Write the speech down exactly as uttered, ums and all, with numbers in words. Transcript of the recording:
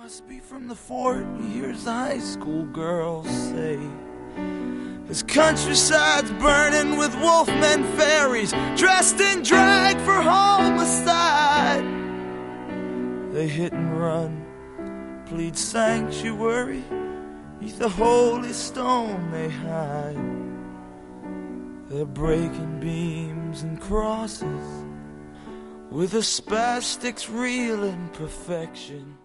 Must be from the fort, he hears the high school girls say. This countryside's burning with wolfmen fairies, dressed in drag for homicide. They hit and run, plead sanctuary, neath the holy stone they hide. They're breaking beams and crosses, with a spastic's real imperfection.